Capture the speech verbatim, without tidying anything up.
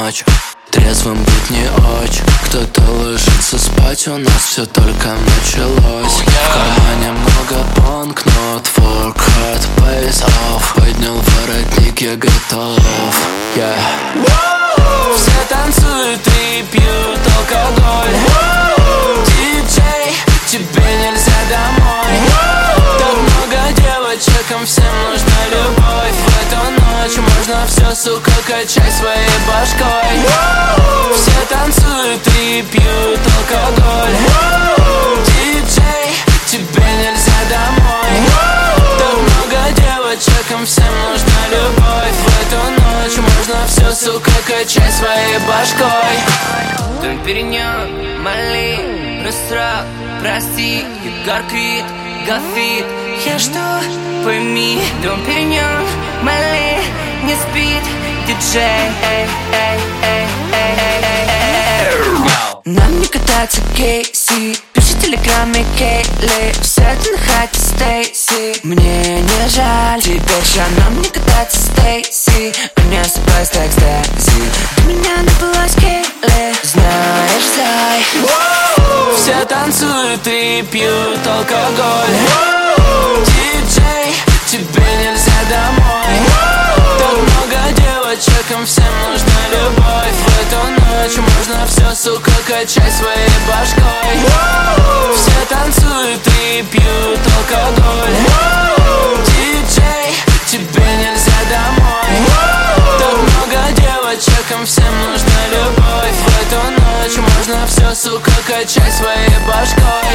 ночь. Трезвым быть не очень. Кто-то ложится спать, у нас все только началось. В кармане много банкнот, work hard, pays off. Поднял воротник, я готов, yeah. Все танцуют и пьют алкоголь. Диджей, тебе нельзя домой. Так много девочек, им всем нужна любовь. В эту ночь можно все, сука, качать своей башкой. Все танцуют и пьют алкоголь. Диджей, тебе нельзя домой. Так много девочек, им всем нужна любовь. В эту ночь можно все, сука, качать своей башкой. Дом Периньон, Мали, Русрак, прости, Егор Крид, Гафит. Я жду, пойми. Дом Периньон, Мали, не спит, диджей. Эй, эй, эй, эй, эй, эй, эй. Нам не кататься Кейси, пиши в телеграме Кейли. Все это на хате Стейси. Мне не жаль, теперь же нам не кататься Стейси. У меня сюрприз так Стейси. Ты меня напилась Кейли, знаешь, знай. Все танцуют и пьют алкоголь. Диджей, тебе нельзя домой. Так много девочек, им всем нужна любовь. В эту ночь можно все, сука, качать своей башкой. Все танцуют и пьют алкоголь. Диджей, тебе нельзя домой. Так много девочек, им всем нужна любовь. В эту ночь можно все, сука, качать своей башкой.